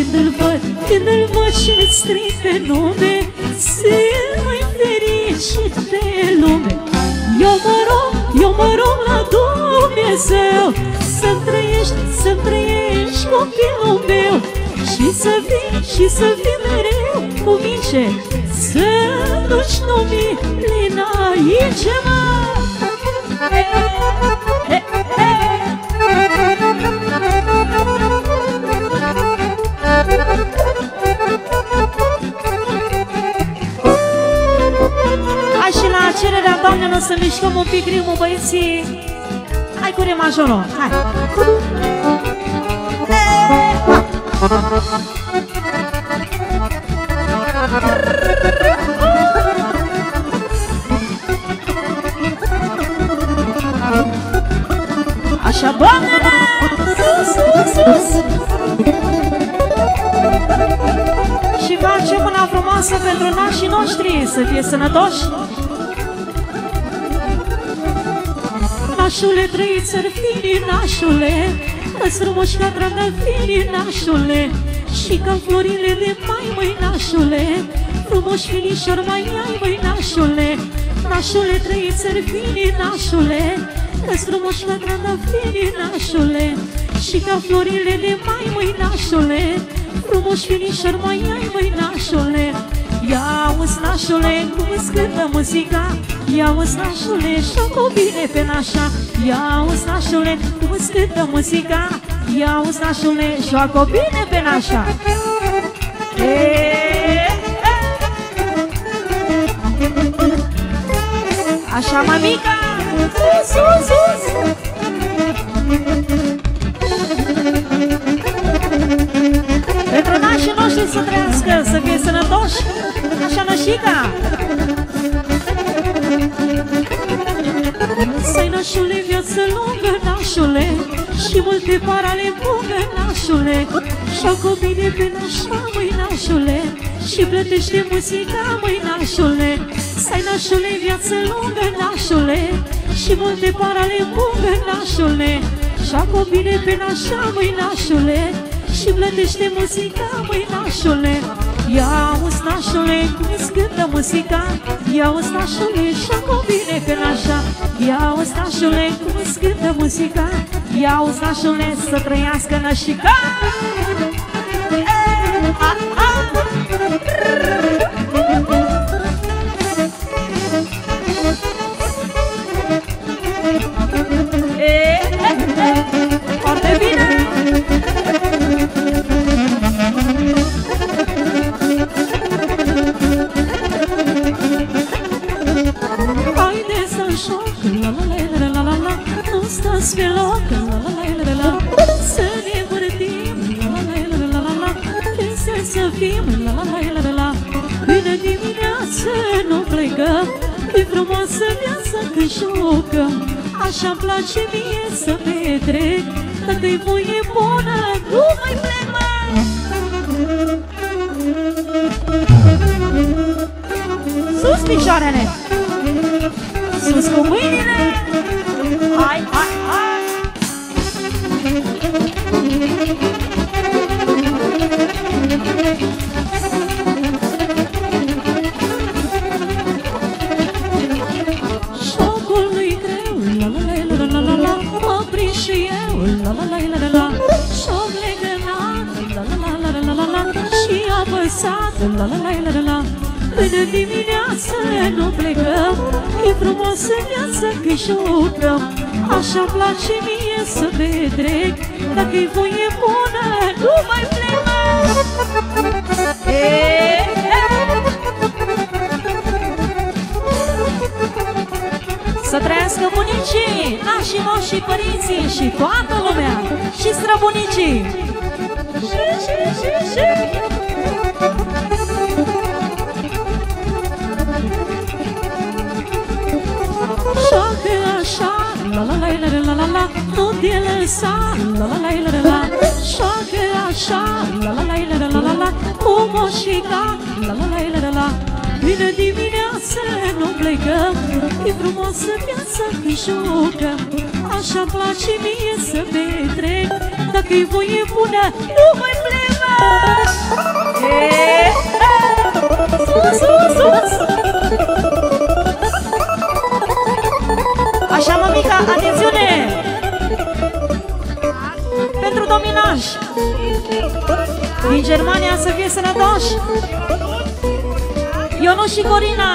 când îl văd și-l strig pe nume, sunt mai fericit de lume. Eu mă rog la Dumnezeu să-mi trăiești copilul meu, și să fii mereu cu mine, să nu-ți numi plin aici, mă. Hai și la cererea doamnelor să mișcăm un pic ritmul, băieții. Hai cu re majorul, hai. Așa, doamnele! Sus! Și facem una frumoasă pentru nașii noștri, să fie sănătoși. Nașule, trăiți ar fi, nașule, că-s frumoși ca trandafiri, nașule, și ca florile de mai, măi, nașule, frumoși finișori mai ai, măi, nașule. Nașule, trăiți ar fi, nașule, că-s frumoși ca trandafiri, nașule, și ca florile de mai, măi, nașule, frumoși finișori mai ai, măi, nașule. Ia-uzi, nașule, cum îți cântă muzica, ia-uzi, nașule, și-o bine pe nașa. Ia-uzi, nașule, cum îți cântă muzica, ia-uzi, nașule, și-o bine pe nașa. Așa, mămica, sus! Pentru nașii noștri să trăiască, să fie sănătoși. Așa, nășica. Să-i, nașule, viață lungă, nașule, și multe parale bune, nașule, și-o bine pe nașa, măi, nașule, și plătește muzica, măi, nașule. Să-i, nașule, viață lungă, nașule, și multe parale bune, nașule, și-o bine pe nașa, măi, nașule, și plătește muzica, măi, nașule. Ia-uzi, nașule, cum-ți cântă muzica, ia-uzi, nașule, și-o bine pe nașa. Ia-uzi, nașule, cum-ți cântă muzica, ia-uzi, nașule, să trăiască nășica. Foarte bine! Haide să joc, la-la-la-la-la-la, nu stați pe loc, la-la-la-la-la-la, să ne vârtim, la-la-la-la-la-la, să fim, la-la-la-la-la. Până dimineață nu plecăm, e frumoasă viața când jucăm. Așa-mi place mie să petrec, dacă-i voie bună, nu mai plec, mă! Sus picioarele! Sus cu mâinile! Hai! Șocul nu-i greu, la-la-la-la-la-la, mă prind și eu, la-la-la-la-la-la, șoc legănat, la-la-la-la-la-la, și apăsat, la-la-la-la-la-la. Până dimineață nu plecăm, e frumoasă viața că jucăm. Așa-mi place mie să petrec, dacă-i voie bună, nu mai plec, mă! Să trăiască bunicii, nașii noștri, părinții și toată lumea, și străbunicii. Joacă așa, la-la-la-la-la-la, nu te lăsa, la-la-la-la-la-la. Joacă așa, la-la-la-la-la-la, cu moșica, la-la-la-la-la-la. Până dimineață nu plecăm, e frumoasă viața când jucăm. Așa-mi place mie să petrec, dacă-i voie bună, nu mai plec, mă! Așa, mămica, atențiune! Pentru dominaj din Germania, să fie sănătoși! Ionu și Corina!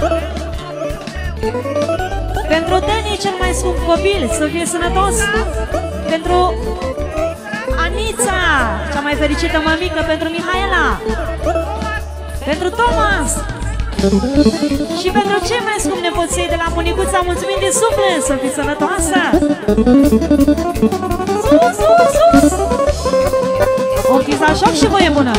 Pentru Deni, cel mai scump copil, să fie sănătos! Pentru Anița, cea mai fericită mămică, pentru Mihaela! Pentru Thomas! Și pentru cei mai scump nepoței de la Municuța, mulțumim din suflet, să fii sănătoasă! Sus, sus, sus! Ochiți la joc și voie bună!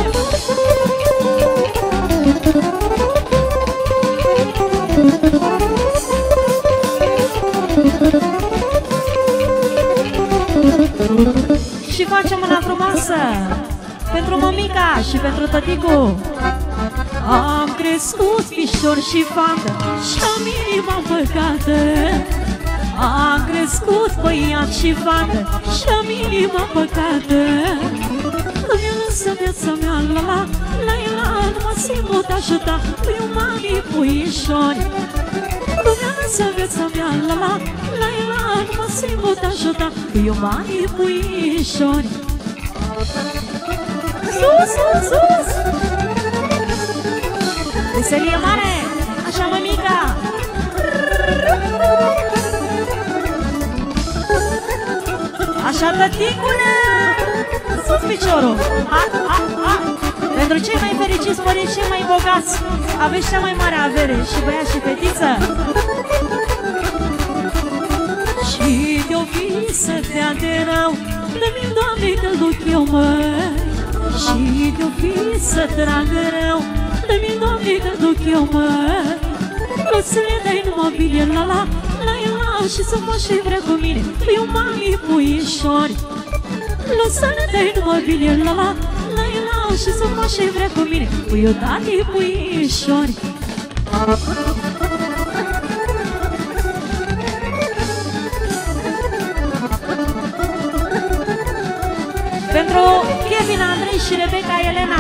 Și facem una frumoasă pentru mămica și pentru tăticu. Am crescut fișor și fată și-am inima păcată. Am crescut băiat și fată și-am inima păcată. Îmi lăsă viața mea, la la, la la, nu mă simt pot ajuta, pui umanii puișori. Îmi lăsă viața mea, la la, la la, nu mă simt pot ajuta, pui umanii puișori. Sus, sus, sus! Veselie mare! Așa, mămica! Așa, tăticule! Sus piciorul! Ha, ha, ha! Pentru cei mai fericiți părinți, cei mai bogați, aveți cea mai mare avere, și băiat și fetiță! Și de-o fi să te-a de rău, dă-mi, Doamne, că-l duc eu, măi! Și de-o fi să tragă rău, dă-mi, Doamne, că-l duc eu, măi! Nu să le dai numai bine, la la, la la, și să mă și vrea cu mine, pui umanii puișori. Nu să le dai numai bine, la la, la la, și să mă și vrea cu mine, pui umanii puișori. Pentru Kevin, Andrei și Rebecca Elena.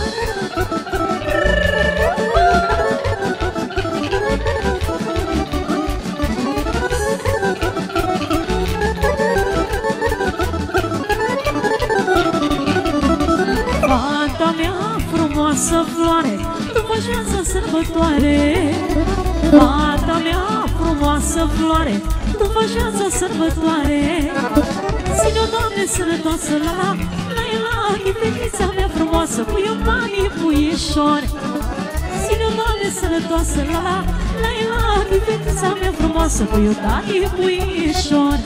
Fata mea frumoasă floare, după viața sărbătoare. Fata mea frumoasă floare, după viața sărbătoare. Ține-o, Doamne, sănătoasă, la la, la la, e fetița mea frumoasă, pui umanii puișori. Ține-o, Doamne, sănătoasă, la la, la la, e fetița mea frumoasă, pui umanii puișori.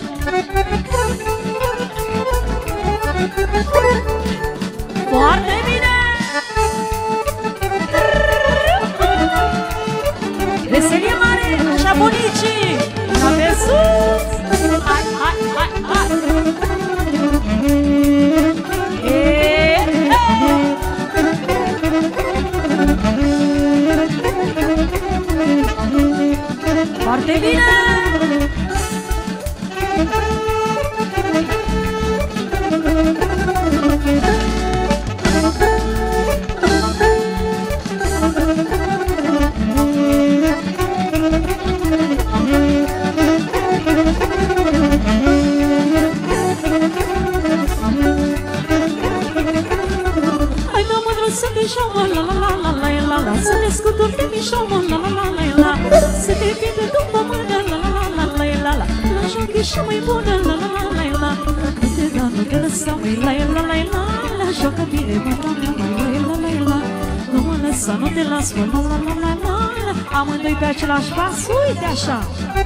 Foarte bine! Veselie mare, așa, bunicii! La pe sus! Hai, hai, hai, hai! Foarte bine! Să te șoamă, la la la la la la la, să te scuturi de mișoamă, la la la la la, să te pinte după mână, la la la la la la la, la joc e și mai bună, la la la la la, nu te da, nu te lăsa, măi, la la la la, la joacă bine, mă, doamne, măi, la la la la, nu mă lăsa, nu te las, mă, la la la la la, amândoi pe același pas, uite așa.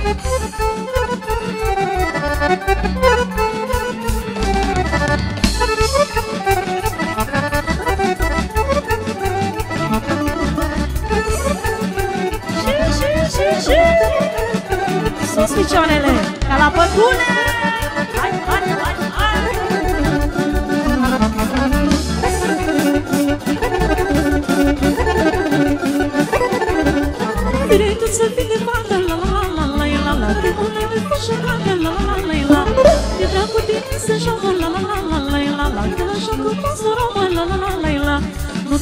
Sus picioarele, ca la pădure! Hai, hai, hai, hai! Vrei tu să fii de fată, la la la la la la, te mână de fășurată, la la la la la, te vreau cu tine să joacă, la la la la la la, te la joacă pas romă, la la la la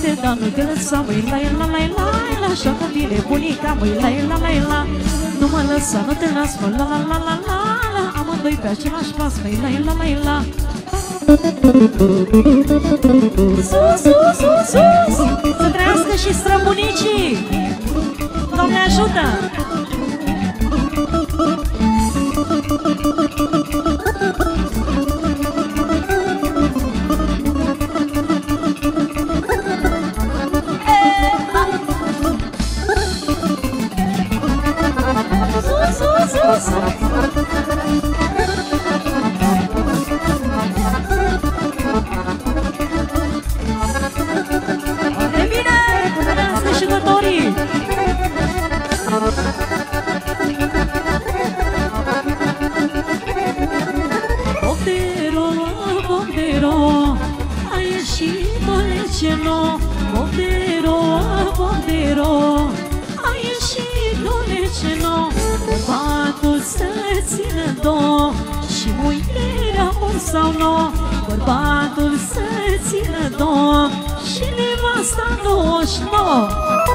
se dă nu te lăsa, măi, la, joacă bine bunica, măi, la, nu mă lăsa, nu te las, mă, la, amândoi pe același pas, măi, la. Sus, să trăiască și străbunicii, Doamne ajută! Sus! De bine! Răscă și gătorii! Bobdero, a ieșit o leceno. Bobdero, a ieșit o leceno. Bărbatul să țină două și muierea or sau no. Bărbatul să țină două și nevasta 29.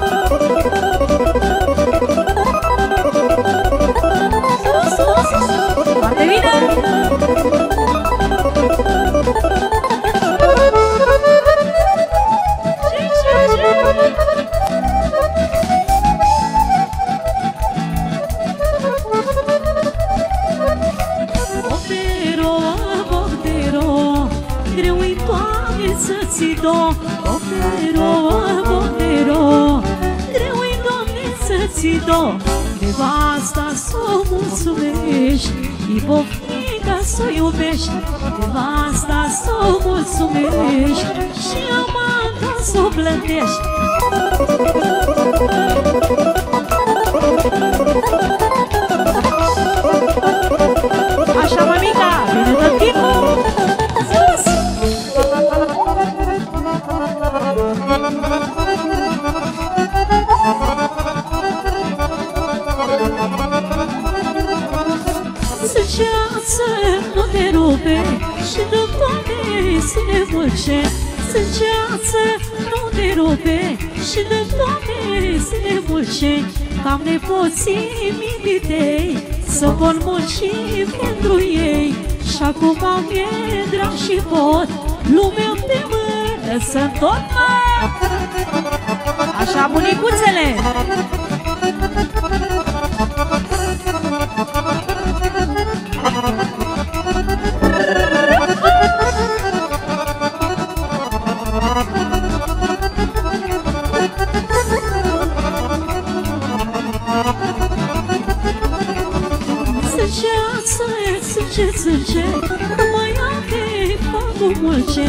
Foarte bine! Bobdero, greu-i Doamne să-ți do. Bobdero, greu-i Doamne să-ți do. Nevasta s-o mulțumești, ipofnica s-o iubești. Nevasta s-o mulțumești și amanta s-o plătești. Așa, mămica, vine tot timpul! Sus! Sângeață nu te rupe și de toate se mulce. Sângeață nu te rupe și de toate se mulce. Cam nepoții mititei să vor munci pentru ei. Și acum mi-e drag și pot lumea pe mână să-mi tot așa, bunicuțele! Sânge, nu mai ave făcut mulce.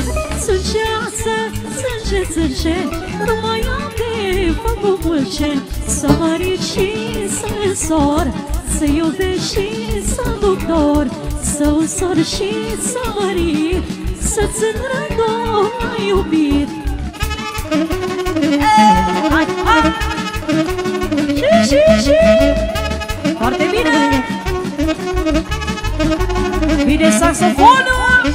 Sânge, nu mai ave făcut mulce. Să mărit și să însor, să iubești și să doctor, să însor și să mărit, să-ți înrădor la iubit. Hai! Și! Foarte bine! Vine saxofonul!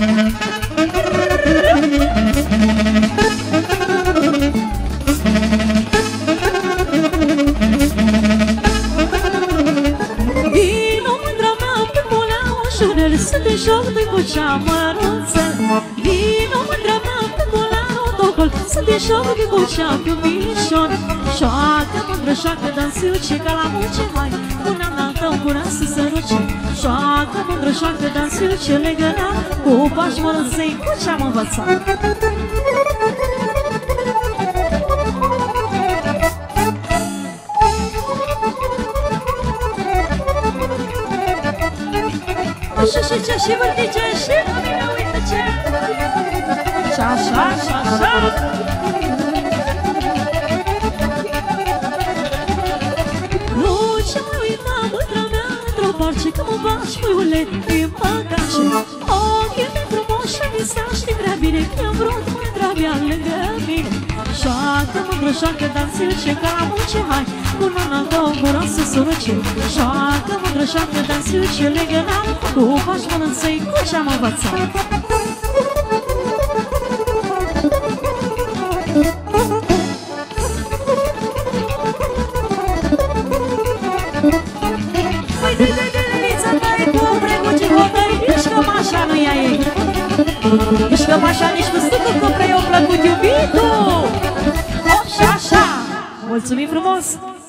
Vino mândra mea pe mulea ușurel, să te joc de cu cea mărunțel. Vino mândra mea pe mulea rotocol, să te joc de cu cea pe milișor. Șoacă mândră, șoacă dansiu, ce ca la munce, hai, pune-am la tău gura să săruce. Șoacă mândră, șoacă dansiu, ce legăna, cu pași mărunței, cu ce-am învățat. Așa și ce și vârtice și mămina uită ce. Și așa. Nu ce mă uita mândra mea într-o parce, că mă bași puiule din păcașe. Ochii mei frumoși și visași, știi prea bine că am vrut mândra mea lângă mine. Șoacă mândră, șoacă dansiu, ce ca la munce, hai, cu nana două gura să suruce. Șoacă mândră, șoacă dansiu, ce legăna, cu pași mănânței, cu ce-am învățat. Nici cămașa, nici tustucă, că prea i-a plăcut iubitul. O, și așa. Mulțumim frumos!